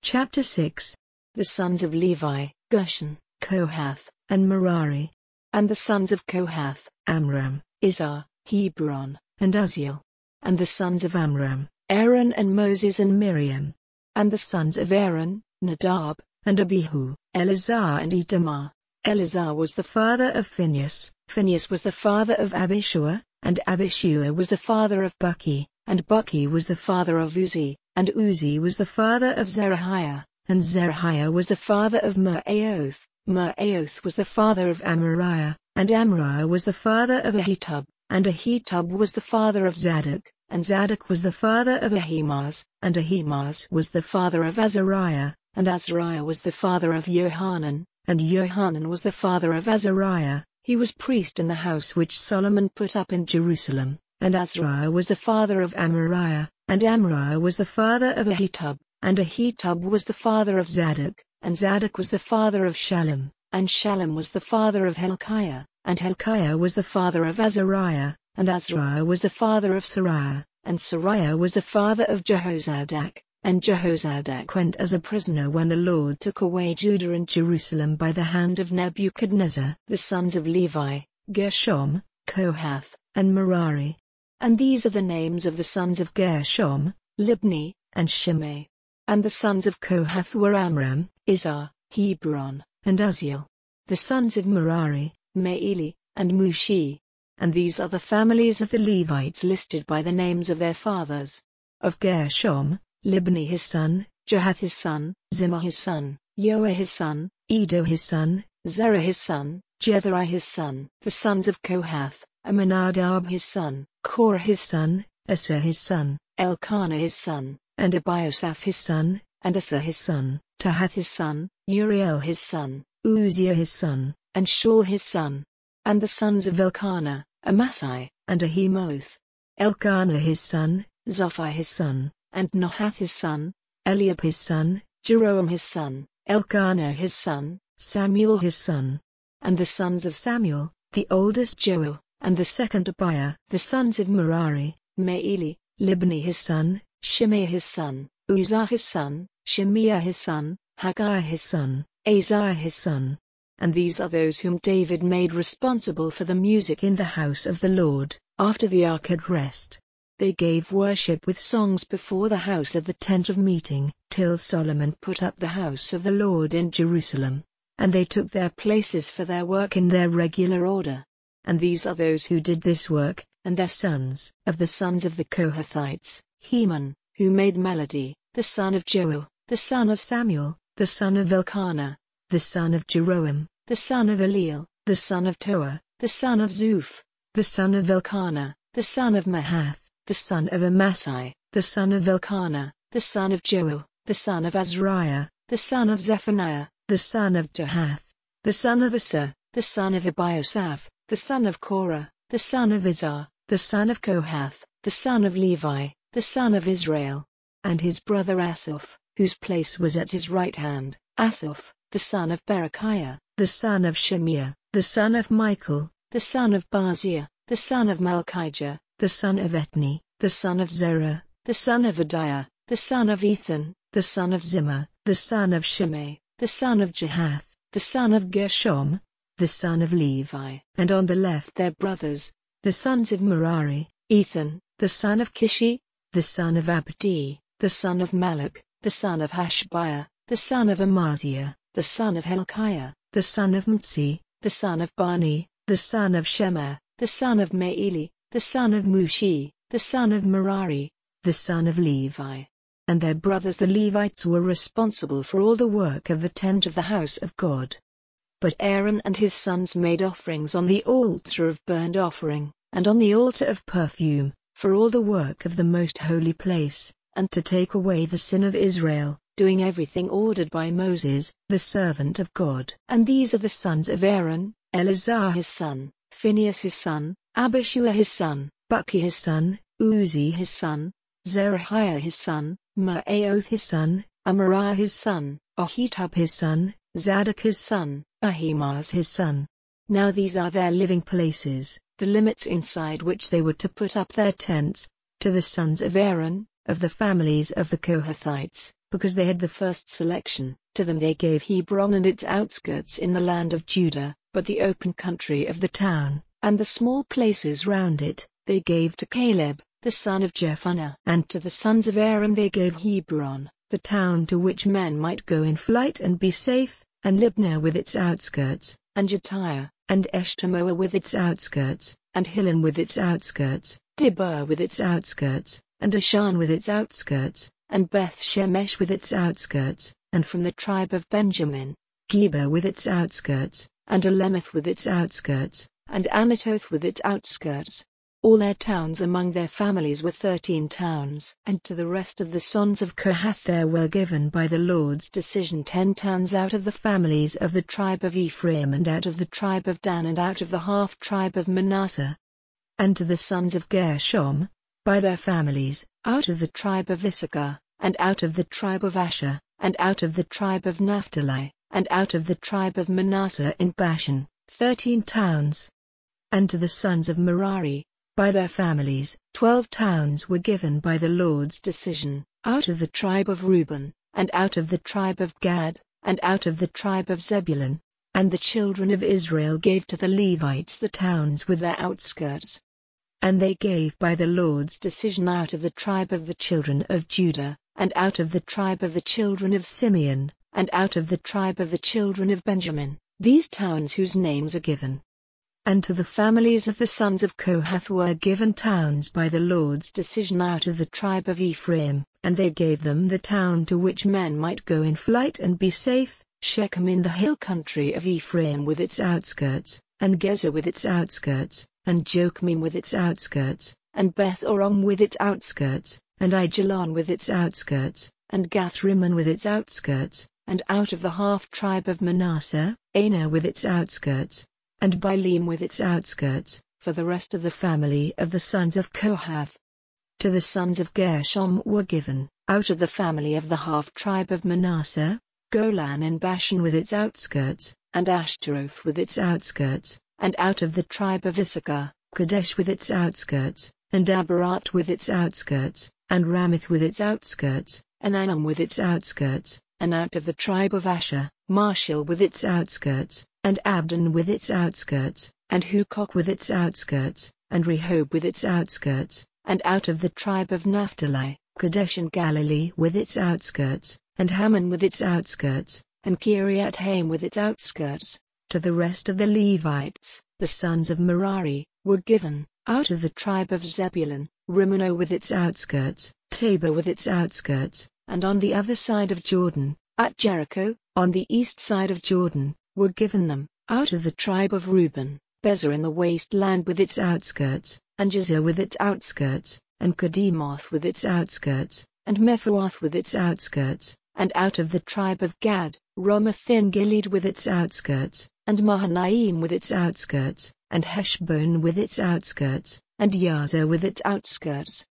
Chapter 6. The sons of Levi, Gershon, Kohath, and Merari. And the sons of Kohath, Amram, Izhar, Hebron, and Uzziel. and the sons of Amram, Aaron and Moses and Miriam. and the sons of Aaron, Nadab, And Abihu, Eleazar and Itamar. Eleazar was the father of Phinehas. Phinehas was the father of Abishua, and Abishua was the father of Buki, and Buki was the father of Uzi, and Uzi was the father of Zerahiah, and Zerahiah was the father of Meraioth. Meraioth was the father of Amariah, and Amariah was the father of Ahitub, and Ahitub was the father of Zadok, and Zadok was the father of Ahimaaz, and Ahimaaz was the father of Azariah, and Azariah was the father of Johanan, and Johanan was the father of Azariah. He was priest in the house which Solomon put up in Jerusalem. And Azariah was the father of Amariah, and Amariah was the father of Ahitub, and Ahitub was the father of Zadok, and Zadok was the father of Shallum, and Shallum was the father of Hilkiah, and Hilkiah was the father of Azariah, and Azariah was the father of Sariah, and Sariah was the father of Jehozadak, and Jehozadak went as a prisoner when the Lord took away Judah and Jerusalem by the hand of Nebuchadnezzar. The sons of Levi, Gershom, Kohath, and Merari. And these are the names of the sons of Gershom, Libni, and Shimei. And the sons of Kohath were Amram, Izhar, Hebron, and Uzziel. The sons of Merari, Mahili, and Mushi. And these are the families of the Levites listed by the names of their fathers. Of Gershom, Libni his son, Jahath his son, Zimmah his son, Joah his son, Edo his son, Zerah his son, Jetheri his son. The sons of Kohath, Amminadab his son, Korah his son, Asa his son, Elkanah his son, and Abiasaph his son, and Asa his son, Tahath his son, Uriel his son, Uzziah his son, and Shaul his son. And the sons of Elkanah, Amasai, and Ahimoth. Elkanah his son, Zophai his son, and Nahath his son, Eliab his son, Jeroam his son, Elkanah his son, Samuel his son. And the sons of Samuel, the oldest Joel, and the second Abiah. The sons of Merari, Mahili, Libni his son, Shimei his son, Uzzah his son, Shemiah his son, Haggai his son, Azariah his son. And these are those whom David made responsible for the music in the house of the Lord, after the ark had rest. They gave worship with songs before the house of the tent of meeting, till Solomon put up the house of the Lord in Jerusalem. And they took their places for their work in their regular order. And these are those who did this work, and their sons. Of the sons of the Kohathites, Heman, who made melody, the son of Joel, the son of Samuel, the son of Elkanah, the son of Jeroam, the son of Eliel, the son of Toah, the son of Zuph, the son of Elkanah, the son of Mahath, the son of Amasai, the son of Elkanah, the son of Joel, the son of Azariah, the son of Zephaniah, the son of Jahath, the son of Asa, the son of Abiasaph, the son of Korah, the son of Izhar, the son of Kohath, the son of Levi, the son of Israel, and his brother Asaph, whose place was at his right hand, Asaph, the son of Berechiah, the son of Shemiah, the son of Michael, the son of Baziah, the son of Malchijah, the son of Etni, the son of Zerah, the son of Adiah, the son of Ethan, the son of Zimmah, the son of Shimei, the son of Jahath, the son of Gershom, the son of Levi. And on the left their brothers, the sons of Merari, Ethan, the son of Kishi, the son of Abdi, the son of Malach, the son of Hashabiah, the son of Amaziah, the son of Hilkiah, the son of Mtsi, the son of Bani, the son of Shema, the son of Mahili, the son of Mushi, the son of Merari, the son of Levi. And their brothers the Levites were responsible for all the work of the tent of the house of God. But Aaron and his sons made offerings on the altar of burnt offering, and on the altar of perfume, for all the work of the most holy place, and to take away the sin of Israel, doing everything ordered by Moses, the servant of God. And these are the sons of Aaron, Eleazar his son, Phinehas his son, Abishua his son, Buki his son, Uzi his son, Zerahiah his son, Meraioth his son, Amariah his son, Ahitub his son, Zadok his son, Ahimaaz his son. Now these are their living places, the limits inside which they were to put up their tents, to the sons of Aaron, of the families of the Kohathites, because they had the first selection. To them they gave Hebron and its outskirts in the land of Judah, but the open country of the town, and the small places round it, they gave to Caleb, the son of Jephunneh. And to the sons of Aaron they gave Hebron, the town to which men might go in flight and be safe, and Libnah with its outskirts, and Jattiah, and Eshtemoa with its outskirts, and Hilen with its outskirts, Dibur with its outskirts, and Ashan with its outskirts, and Beth Shemesh with its outskirts, and from the tribe of Benjamin, Geba with its outskirts, and Alemeth with its outskirts, and Anatoth with its outskirts. All their towns among their families were 13 towns. And to the rest of the sons of Kohath there were given by the Lord's decision 10 towns out of the families of the tribe of Ephraim and out of the tribe of Dan and out of the half-tribe of Manasseh. And to the sons of Gershom, by their families, out of the tribe of Issachar, and out of the tribe of Asher, and out of the tribe of Naphtali, and out of the tribe of Manasseh in Bashan, 13 towns. And to the sons of Merari, by their families, 12 towns were given by the Lord's decision, out of the tribe of Reuben, and out of the tribe of Gad, and out of the tribe of Zebulun. And the children of Israel gave to the Levites the towns with their outskirts. And they gave by the Lord's decision out of the tribe of the children of Judah, and out of the tribe of the children of Simeon, and out of the tribe of the children of Benjamin, these towns whose names are given. And to the families of the sons of Kohath were given towns by the Lord's decision out of the tribe of Ephraim, and they gave them the town to which men might go in flight and be safe, Shechem in the hill country of Ephraim with its outskirts, and Gezer with its outskirts, and Jokmeam with its outskirts, and Beth-orom with its outskirts, and Aijalon with its outskirts, and Gath-rimmon with its outskirts, and out of the half-tribe of Manasseh, Anah with its outskirts, and Bileam with its outskirts, for the rest of the family of the sons of Kohath. To the sons of Gershom were given, out of the family of the half-tribe of Manasseh, Golan in Bashan with its outskirts, and Ashtaroth with its outskirts, and out of the tribe of Issachar, Kadesh with its outskirts, and Abarat with its outskirts, and Ramoth with its outskirts, and Anam with its outskirts, and out of the tribe of Asher, Marshall with its outskirts, and Abdon with its outskirts, and Hukok with its outskirts, and Rehob with its outskirts, and out of the tribe of Naphtali, Kadesh and Galilee with its outskirts, and Hammon with its outskirts, and Kiriath-Haim with its outskirts. To the rest of the Levites, the sons of Merari, were given, out of the tribe of Zebulun, Rimmono with its outskirts, Tabor with its outskirts, and on the other side of Jordan, at Jericho, on the east side of Jordan, were given them, out of the tribe of Reuben, Bezer in the wasteland with its outskirts, and Jazer with its outskirts, and Kedemoth with its outskirts, and Mephaath with its outskirts, and out of the tribe of Gad, Ramoth in Gilead with its outskirts, and Mahanaim with its outskirts, and Heshbon with its outskirts, and Yazer with its outskirts,